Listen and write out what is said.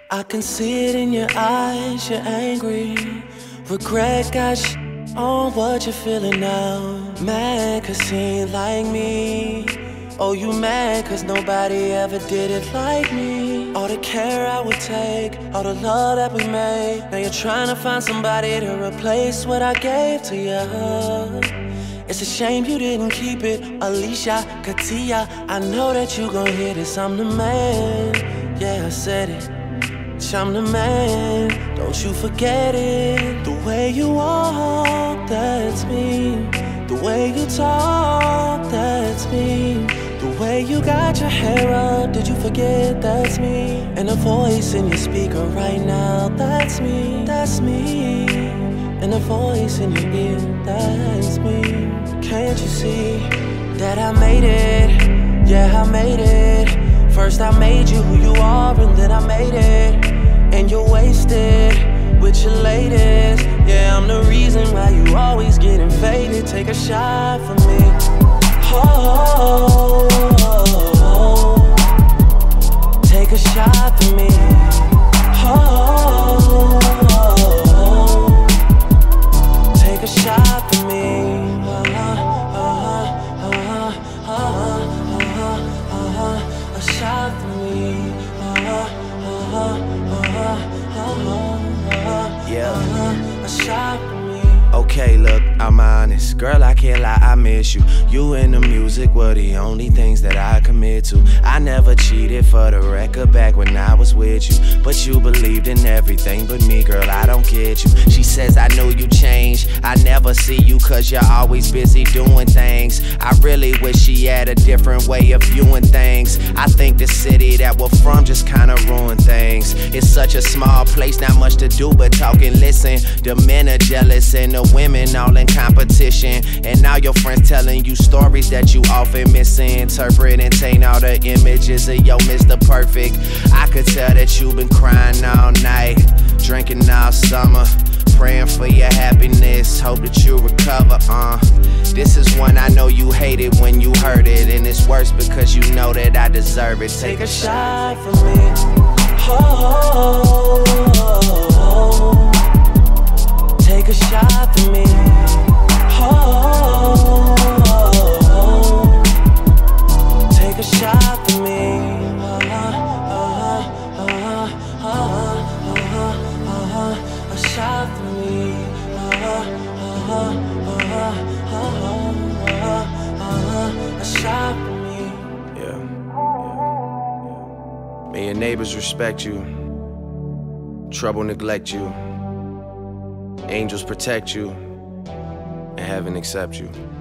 I can see it in your eyes, you're angry. Regret got on what you're feeling now. Mad cause he ain't like me. Oh, you mad cause nobody ever did it like me. All the care I would take, all the love that we made. Now you're trying to find somebody to replace what I gave to you. It's a shame you didn't keep it. Alicia, Katia, I know that you gon' hear this. I'm the man, yeah, I said it. I'm the man, don't you forget it. The way you walk, that's me. The way you talk, that's me. The way you got your hair up, did you forget that's me? And the voice in your speaker right now, that's me, that's me. And the voice in your ear, that's me. Can't you see that I made it? Yeah, I made it. First I made you who you are, and then I made it. And you're wasted with your latest. Yeah, I'm the reason why you always getting faded. Take a shot for me. Oh, take a shot for me. Oh, take a shot for me. A shot for me. Yeah. A shot for me. Okay, look, I'm honest. Girl, I can't lie, I miss you. You and the music were the only things that I commit to. I never cheated, for the record, back when I was with you. But you believed in everything but me, girl, I don't get you. She says I know you changed. I never see you cause you're always busy doing things. I really wish she had a different way of viewing things. I think the city that we're from just kinda ruined things. It's such a small place, not much to do but talk and listen. The men are jealous and the women all in competition. And now your friends telling you stories that you often misinterpret and taint all the images of your Mr. Perfect. I could tell that you've been crying all night, drinking all summer, praying for your happiness, hope that you recover. This is one I know you hated when you heard it, and it's worse because you know that I deserve it. Take a shot for me. Oh, take a shot for me. Oh, take a shot for me. A shot for me. A shot for me. Yeah. May your neighbors respect you, trouble neglect you, angels protect you, and heaven accept you.